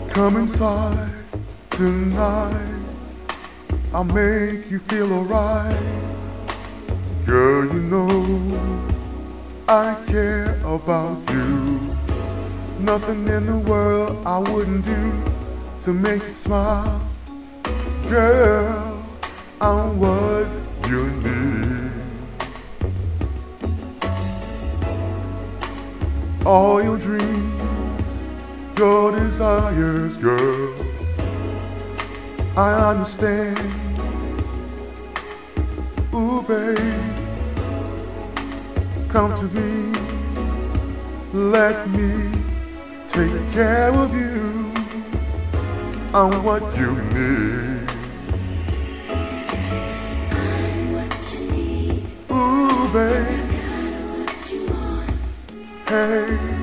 Come inside tonight, I'll make you feel alright. Girl, you know I care about you. Nothing in the world I wouldn't do to make you smile. Girl, I'm what you need. All your dreams, your desires, girl, I understand. Ooh, babe, come to me, let me take care of you. I'm what you need. I'm what you need. Ooh, babe, I'm what you want. hey.